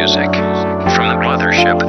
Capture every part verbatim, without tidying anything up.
music from the Mothership.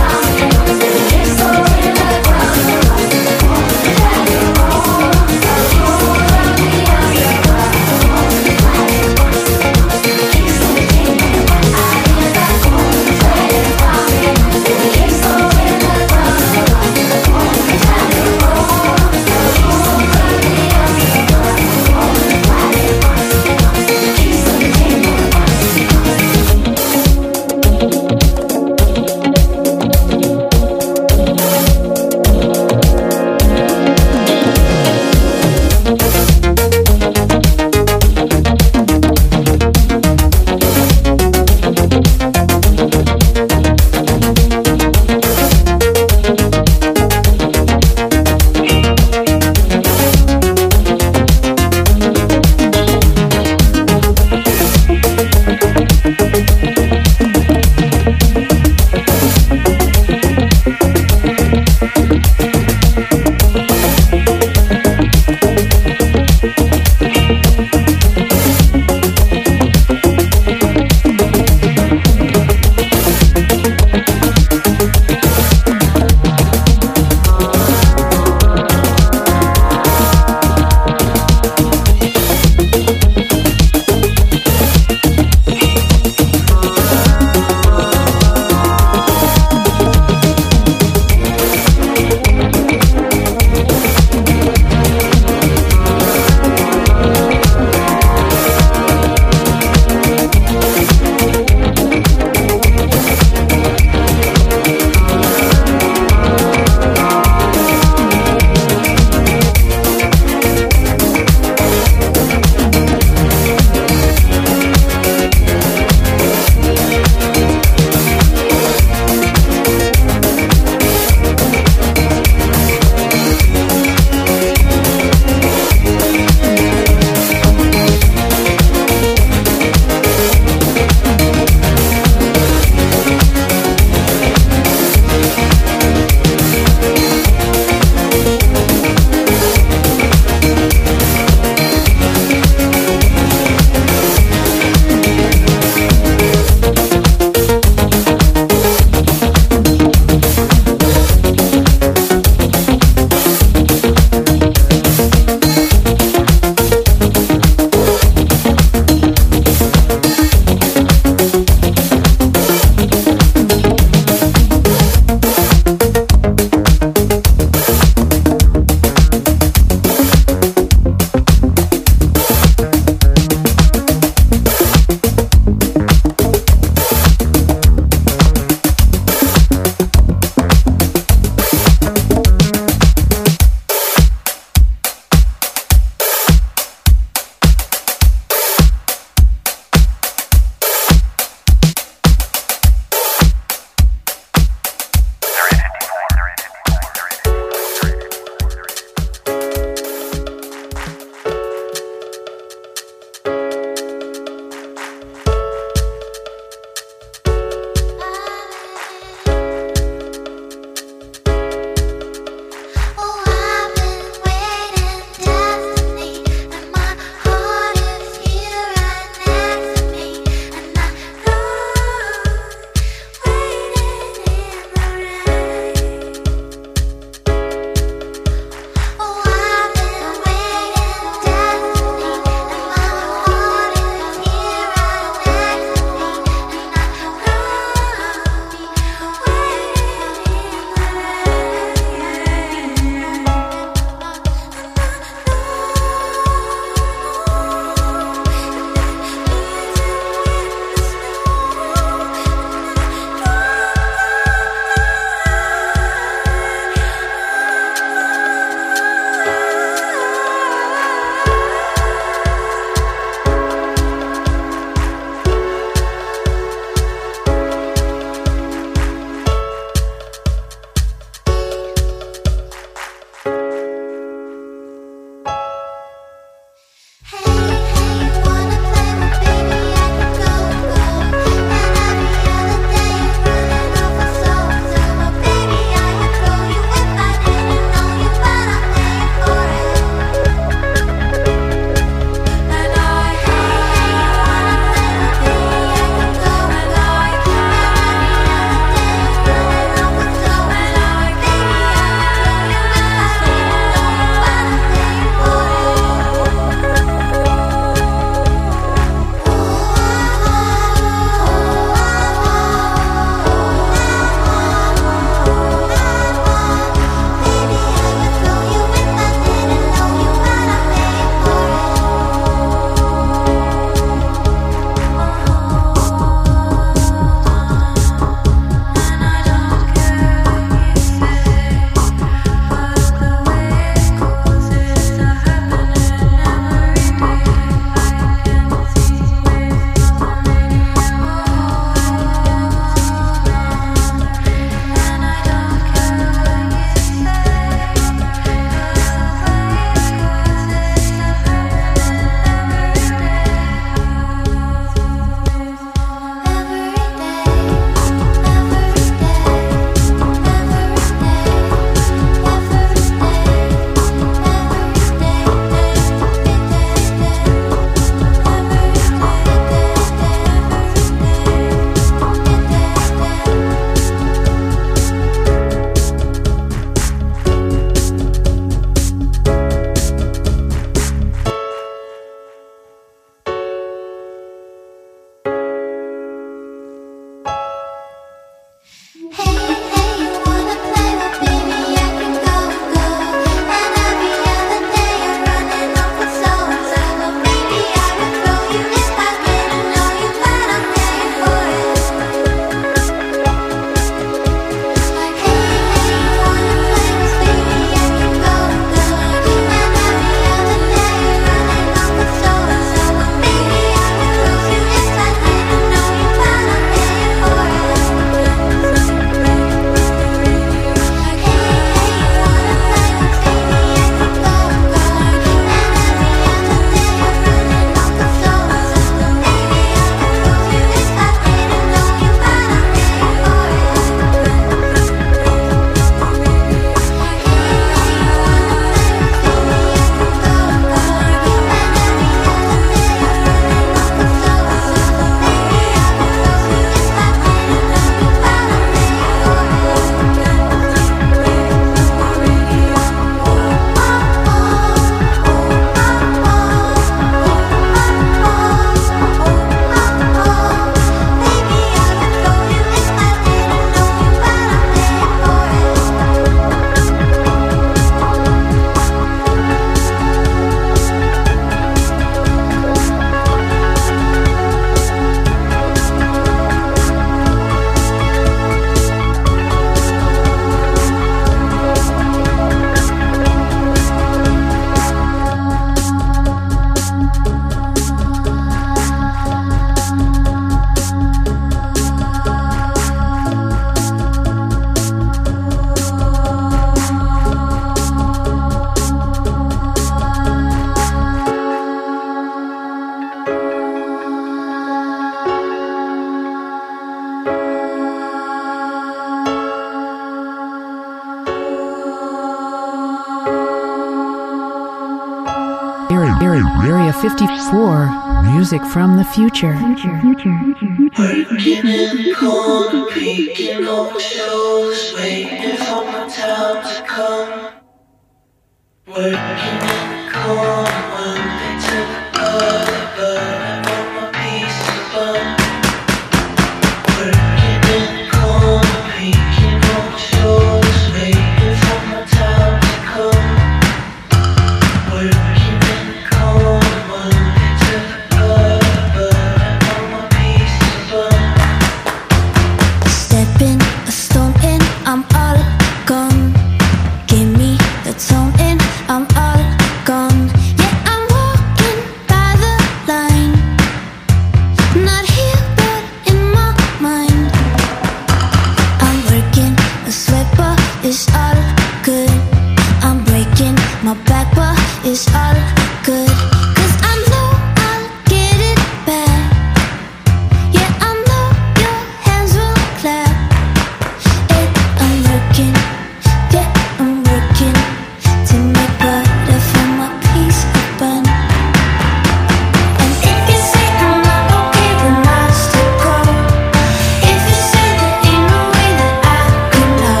Area fifty-four, music from the future. Working in the corner, peeking over shoulders, waiting for my time to come. Working in the corner, Monday to the party, but I want my piece of bun. Working in the corner, peeking over shoulders, waiting for my time to come. Working in the corner, Monday to the party, but I want my piece of bun. Stepping a stone in, I'm all gone. Give me the tone in, I'm all gone. Yeah, I'm walking by the line. Not here, but in my mind. I'm working a sweat, but it's all good. I'm breaking my back, but it's all good. Cause I know I'll get it back. Yeah, I know your hands will clap. It, I'm working, yeah, I'm working to make butter for my piece of bun. And if you say I'm not okay, then I'll still go. If you say there ain't no way that I could know.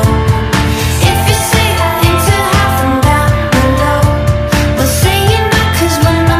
If you say I ain't too high from down below, well say you're not, cause when I'm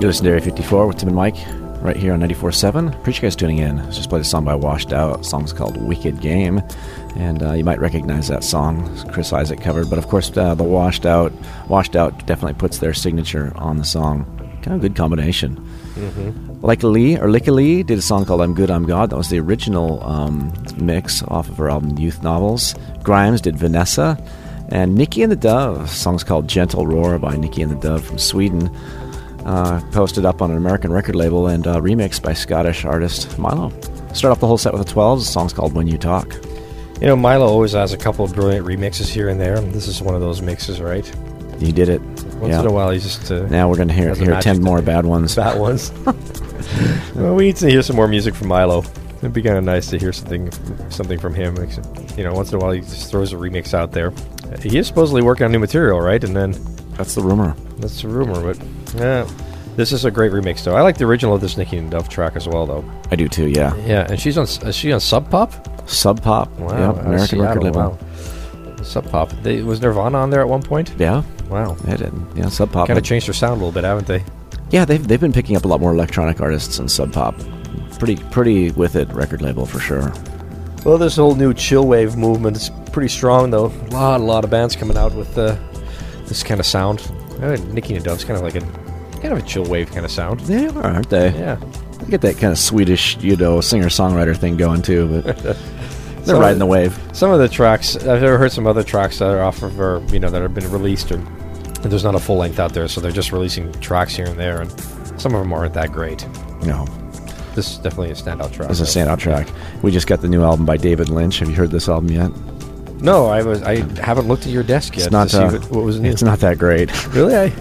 You listen to Area fifty-four with Tim and Mike right here on ninety-four point seven. Appreciate you guys tuning in. Let's just played a song by Washed Out. The song's called Wicked Game. And uh, you might recognize that song. Chris Isaac covered. But of course, uh, the Washed Out Washed Out definitely puts their signature on the song. Kind of a good combination. Mm-hmm. Like Lee, or Licky Lee, did a song called I'm Good, I'm God. That was the original um, mix off of her album Youth Novels. Grimes did Vanessa. And Nikki and the Dove, song's called Gentle Roar by Nikki and the Dove from Sweden. Uh, posted up on an American record label and uh, remixed by Scottish artist Milo. Start off the whole set with the twelves. The song's called When You Talk. You know, Milo always has a couple of brilliant remixes here and there. This is one of those mixes, right? You did it. Once yeah. in a while, he's just... Uh, now we're going to hear, hear ten more bad ones. Bad ones. Well, we need to hear some more music from Milo. It'd be kind of nice to hear something something from him. You know, once in a while, he just throws a remix out there. He is supposedly working on new material, right? And then... That's the rumor. That's the rumor, but... Yeah, this is a great remix, though. I like the original of this Nikki and Dove track as well, though. I do, too, yeah. Yeah, and she's on... Is she on Sub Pop? Sub Pop. Wow. Yep, American record label. Wow. Sub Pop. They, was Nirvana on there at one point? Yeah. Wow. They did. Yeah, Sub Pop. Kind of changed their sound a little bit, haven't they? Yeah, they've they've been picking up a lot more electronic artists in Sub Pop. Pretty pretty with it record label for sure. Well, this whole new chill wave movement is pretty strong, though. A lot, a lot of bands coming out with uh, this kind of sound. Uh, Nikki and Dove's kind of like a kind of a chill wave kind of sound. They are, aren't they? Yeah. They get that kind of Swedish, you know, singer-songwriter thing going too, but they're some riding the wave. Some of the tracks, I've ever heard some other tracks that are off of, or, you know, that have been released, or, and there's not a full length out there, so they're just releasing tracks here and there, and some of them aren't that great. No. This is definitely a standout track. This is a standout track. We just got the new album by David Lynch. Have you heard this album yet? No, I was. I haven't looked at your desk yet. It's not. To see Uh, what, what was new. It's not that great. Really? I,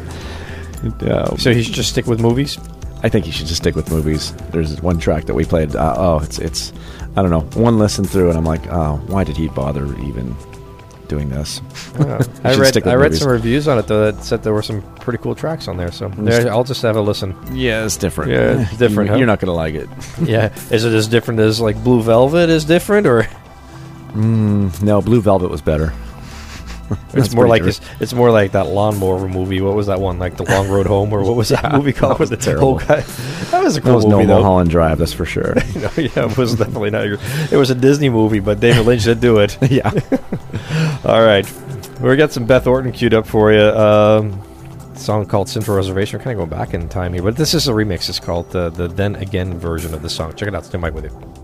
uh, so he should just stick with movies? I think you should just stick with movies. There's one track that we played. Uh, oh, it's it's. I don't know. One listen through, and I'm like, oh, why did he bother even doing this? Oh, I read. I read some reviews on it though that said there were some pretty cool tracks on there. So there, I'll just have a listen. Yeah, it's different. Yeah, it's different. You're, huh? you're not gonna like it. Yeah, is it as different as like Blue Velvet is different, or? Mm, no, Blue Velvet was better. It's more like it's, it's more like that lawnmower movie. What was that one? Like The Long Road Home, or what was that movie called? That was with the terrible. Guy? That was a cool that was movie, no though. Mulholland Drive, that's for sure. No, yeah, it was definitely not. Your, it was a Disney movie, but David Lynch did do it. Yeah. All right, we got some Beth Orton queued up for you. Um, song called Central Reservation. We're kind of going back in time here, but this is a remix. It's called the the Then Again version of the song. Check it out. Stay Mike with you.